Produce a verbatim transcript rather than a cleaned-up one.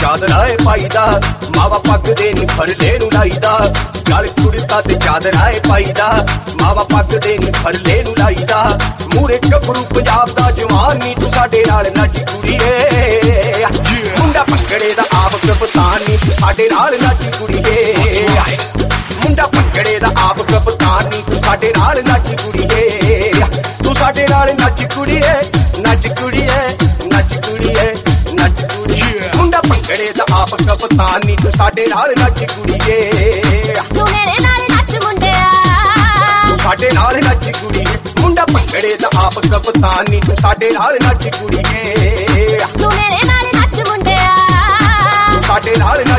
ਚਾਦਰਾ ਏ ਪਾਈਦਾ, ਮਾਵਾ ਪੱਗ ਦੇ ਨੀ ਫਰਲੇ ਨੂੰ ਲਾਈਦਾ। ਗਲ ਕੁੜਤਾ ਤੇ ਚਾਦਰਾ ਏ ਪਾਈਦਾ, ਮਾਵਾ ਪੱਗ ਦੇ ਨੀ ਫਰਲੇ ਨੂੰ ਲਾਈਦਾ। ਮੂਰੇ ਗੱਭਰੂ ਪੰਜਾਬ ਦਾ ਜਵਾਨ ਨੀ ਤੂੰ ਸਾਡੇ ਨਾਲ ਨੱਚ ਕੁੜੀਏ। ਮੁੰਡਾ ਭੰਗੜੇ ਦਾ ਆਪ ਕਪਤਾਨ ਨੀ ਤੂੰ ਸਾਡੇ ਨਾਲ ਨੱਚ ਕੁੜੀਏ। ਮੁੰਡਾ ਭੰਗੜੇ ਦਾ ਆਪ ਕਪਤਾਨ ਨੀ ਤੂੰ ਸਾਡੇ ਨਾਲ ਨੱਚ ਕੁੜੀਏ। ਤੂੰ ਸਾਡੇ ਨਾਲ ਨੱਚ ਕੁੜੀਏ, ਨੱਚ ਕੁੜੀਏ, ਨੱਚ ਕੁੜੀਏ, ਨੱਚ ਕੁੜੀਏ। ਮੁੰਡਾ ਭੰਗੜੇ ਦਾ ਆਪ ਕਪਤਾਨ ਨੀ ਤੂੰ ਸਾਡੇ ਨਾਲ ਨੱਚ ਕੁੜੀਏ। ਤੂੰ ਮੇਰੇ ਨਾਲ ਨੱਚ ਮੁੰਡਿਆ, ਤੂੰ ਸਾਡੇ ਨਾਲ ਨੱਚ ਕੁੜੀਏ। ਮੁੰਡਾ ਭੰਗੜੇ ਦਾ ਆਪ ਕਪਤਾਨ ਨੀ ਤੂੰ ਸਾਡੇ ਨਾਲ ਨੱਚ ਕੁੜੀਏ। ਤੂੰ ਮੇਰੇ ਨਾਲ ਨੱਚ ਮੁੰਡਿਆ, ਤੂੰ ਸਾਡੇ ਨਾਲ